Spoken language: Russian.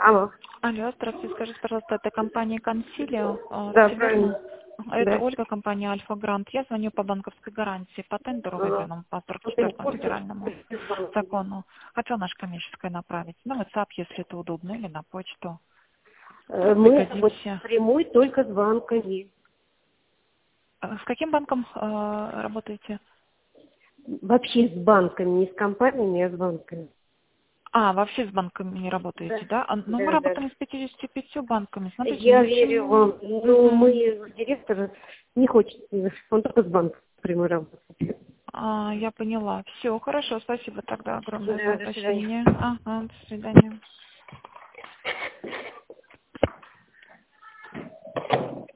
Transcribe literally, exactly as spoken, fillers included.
Алло. Алло, здравствуйте, скажите, пожалуйста, это компания Консилио? Да, правильно. Это Да. Ольга, компания Альфа Грант. Я звоню по банковской гарантии, по тендеру, Ага. выданному по сорок Вот я не четвёртому курсе, федеральному из банка. закону. Хотел наше коммерческое направить на WhatsApp, если это удобно, или на почту. Э, Мы вот Пригодимся. прямой только с банками. Э, С каким банком э, работаете? Вообще с банками, не с компаниями, а с банками. А, вообще с банками не работаете, Да. да? А, ну, мы Да, да. работаем с пятьюдесятью пятью банками. Смотрите, Я ни к верю чему. вам. Ну, Мгм. мы, директор не хочет, он только с банком прямой работает. А, я поняла. Все, хорошо, спасибо тогда огромное за Да, до свидания. уточнение. Ага, до свидания.